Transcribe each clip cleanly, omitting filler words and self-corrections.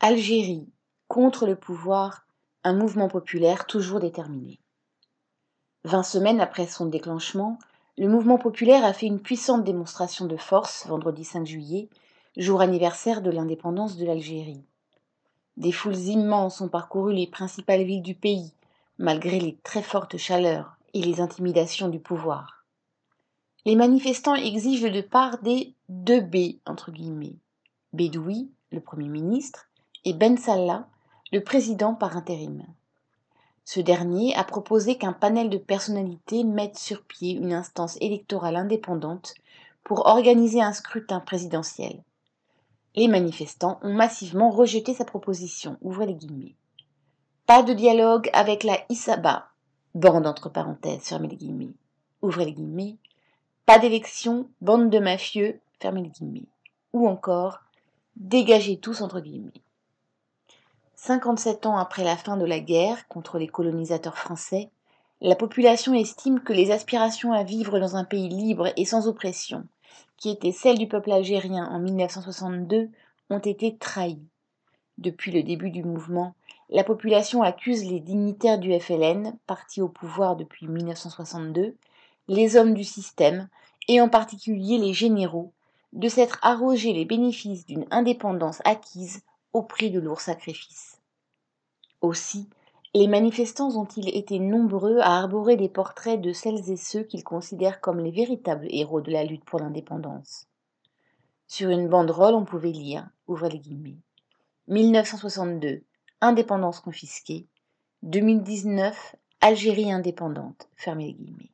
Algérie, contre le pouvoir, un mouvement populaire toujours déterminé. 20 semaines après son déclenchement, le mouvement populaire a fait une puissante démonstration de force vendredi 5 juillet, jour anniversaire de l'indépendance de l'Algérie. Des foules immenses ont parcouru les principales villes du pays, malgré les très fortes chaleurs et les intimidations du pouvoir. Les manifestants exigent le départ des deux B, entre guillemets, Bedoui, le Premier ministre, et Ben Salah, le président par intérim. Ce dernier a proposé qu'un panel de personnalités mette sur pied une instance électorale indépendante pour organiser un scrutin présidentiel. Les manifestants ont massivement rejeté sa proposition. Ouvrez les guillemets. Pas de dialogue avec la Issaba, bande entre parenthèses, fermez les guillemets. Ouvrez les guillemets. Pas d'élection, bande de mafieux, fermez les guillemets. Ou encore, dégagez tous entre guillemets. 57 ans après la fin de la guerre contre les colonisateurs français, la population estime que les aspirations à vivre dans un pays libre et sans oppression, qui étaient celles du peuple algérien en 1962, ont été trahies. Depuis le début du mouvement, la population accuse les dignitaires du FLN, parti au pouvoir depuis 1962, les hommes du système, et en particulier les généraux, de s'être arrogés les bénéfices d'une indépendance acquise au prix de lourds sacrifices. Aussi, les manifestants ont-ils été nombreux à arborer des portraits de celles et ceux qu'ils considèrent comme les véritables héros de la lutte pour l'indépendance. Sur une banderole, on pouvait lire, ouvrez les guillemets, 1962, indépendance confisquée, 2019, Algérie indépendante, fermez les guillemets.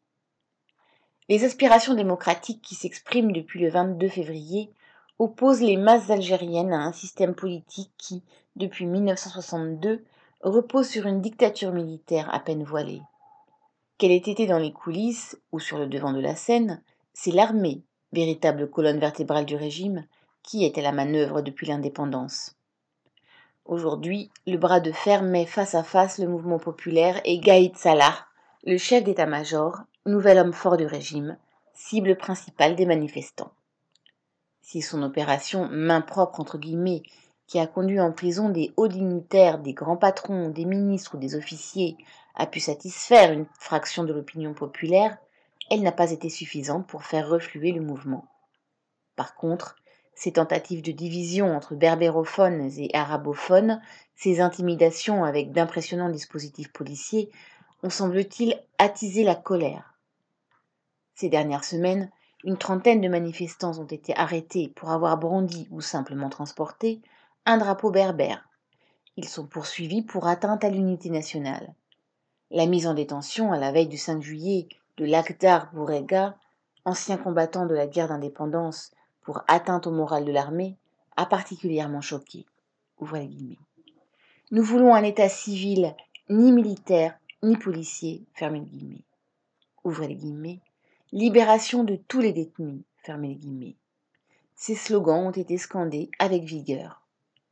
Les aspirations démocratiques qui s'expriment depuis le 22 février opposent les masses algériennes à un système politique qui, depuis 1962, repose sur une dictature militaire à peine voilée. Qu'elle ait été dans les coulisses ou sur le devant de la scène, c'est l'armée, véritable colonne vertébrale du régime, qui est à la manœuvre depuis l'indépendance. Aujourd'hui, le bras de fer met face à face le mouvement populaire et Gaïd Salah, le chef d'état-major, nouvel homme fort du régime, cible principale des manifestants. Si son opération main propre entre guillemets, qui a conduit en prison des hauts dignitaires, des grands patrons, des ministres ou des officiers, a pu satisfaire une fraction de l'opinion populaire, elle n'a pas été suffisante pour faire refluer le mouvement. Par contre, ces tentatives de division entre berbérophones et arabophones, ces intimidations avec d'impressionnants dispositifs policiers, ont semble-t-il attisé la colère. Ces dernières semaines, une trentaine de manifestants ont été arrêtés pour avoir brandi ou simplement transporté un drapeau berbère. Ils sont poursuivis pour atteinte à l'unité nationale. La mise en détention à la veille du 5 juillet de Lakhdar Bourega, ancien combattant de la guerre d'indépendance pour atteinte au moral de l'armée, a particulièrement choqué. Ouvrez les guillemets. Nous voulons un état civil, ni militaire, ni policier, fermez les guillemets. Ouvrez les guillemets. Libération de tous les détenus, fermez les guillemets. Ces slogans ont été scandés avec vigueur.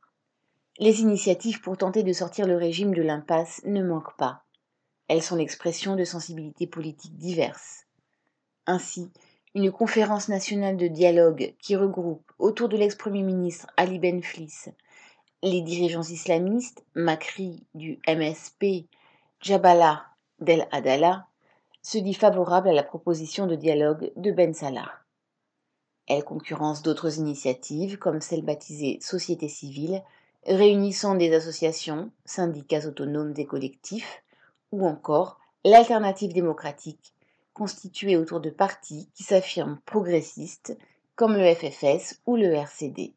Les initiatives pour tenter de sortir le régime de l'impasse ne manquent pas. Elles sont l'expression de sensibilités politiques diverses. Ainsi, une conférence nationale de dialogue qui regroupe autour de l'ex-premier ministre Ali Benflis les dirigeants islamistes, Makri du MSP, Jabala del Adala, se dit favorable à la proposition de dialogue de Ben Salah. Elle concurrence d'autres initiatives comme celle baptisée Société civile, réunissant des associations, syndicats autonomes et collectifs, ou encore l'Alternative démocratique, constituée autour de partis qui s'affirment progressistes comme le FFS ou le RCD.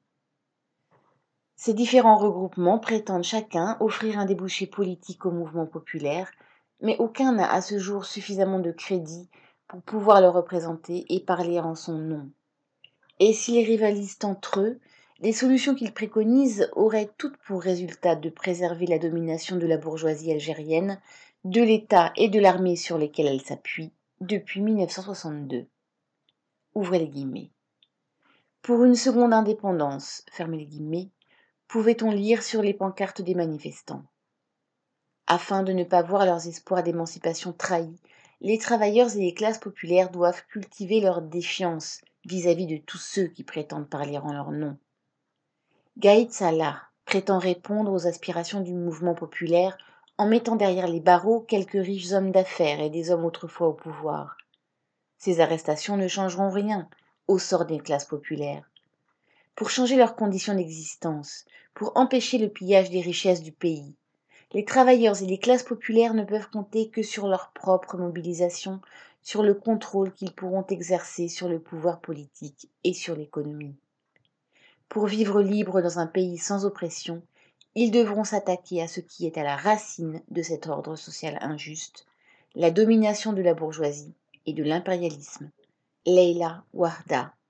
Ces différents regroupements prétendent chacun offrir un débouché politique au mouvement populaire, mais aucun n'a à ce jour suffisamment de crédit pour pouvoir le représenter et parler en son nom. Et s'ils rivalisent entre eux, les solutions qu'ils préconisent auraient toutes pour résultat de préserver la domination de la bourgeoisie algérienne, de l'État et de l'armée sur lesquels elle s'appuie depuis 1962. Ouvrez les guillemets. Pour une seconde indépendance, fermez les guillemets, pouvait-on lire sur les pancartes des manifestants. Afin de ne pas voir leurs espoirs d'émancipation trahis, les travailleurs et les classes populaires doivent cultiver leur défiance vis-à-vis de tous ceux qui prétendent parler en leur nom. Gaïd Salah, prétend répondre aux aspirations du mouvement populaire en mettant derrière les barreaux quelques riches hommes d'affaires et des hommes autrefois au pouvoir. Ces arrestations ne changeront rien au sort des classes populaires. Pour changer leurs conditions d'existence, pour empêcher le pillage des richesses du pays, les travailleurs et les classes populaires ne peuvent compter que sur leur propre mobilisation, sur le contrôle qu'ils pourront exercer sur le pouvoir politique et sur l'économie. Pour vivre libres dans un pays sans oppression, ils devront s'attaquer à ce qui est à la racine de cet ordre social injuste, la domination de la bourgeoisie et de l'impérialisme. Leila Wahda.